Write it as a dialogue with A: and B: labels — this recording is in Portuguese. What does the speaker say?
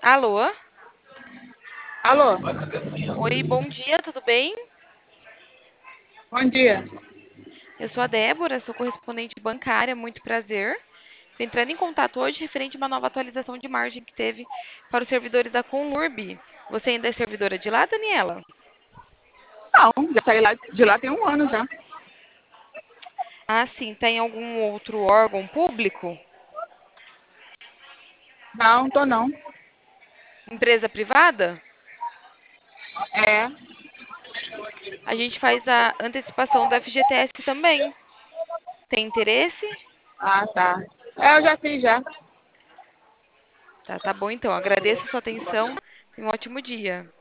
A: Alô?
B: Alô,
A: Oi, bom dia, tudo bem?
B: bom dia.
A: Eu sou a Débora, sou correspondente bancária, muito prazer. Estou entrando em contato hoje referente a uma nova atualização de margem que teve para os servidores da Conlurb. Você ainda é servidora de lá, Daniela?
B: Não, já saí lá, de lá tem um ano já.
A: Ah, sim, tem algum outro órgão público?
B: Não, tô não.
A: Empresa privada?
B: É,
A: A gente faz a antecipação do FGTS também. Tem interesse?
B: tá. É, eu já fiz já.
A: Tá bom então. Agradeço a sua atenção e um ótimo dia.